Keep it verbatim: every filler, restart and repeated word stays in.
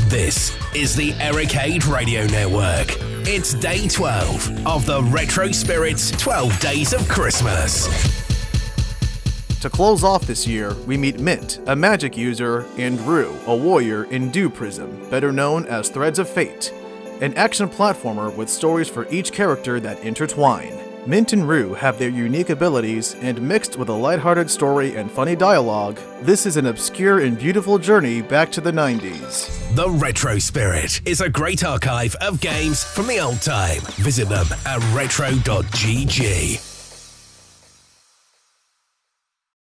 This is the Ericade Radio Network. It's day twelve of the Retro Spirits twelve Days of Christmas. To close off this year, we meet Mint, a magic user, and Rue, a warrior in Dew Prism, better known as Threads of Fate, an action platformer with stories for each character that intertwine. Mint and Rue have their unique abilities, and mixed with a lighthearted story and funny dialogue, this is an obscure and beautiful journey back to the nineties. The Retro Spirit is a great archive of games from the old time. Visit them at retro dot g g.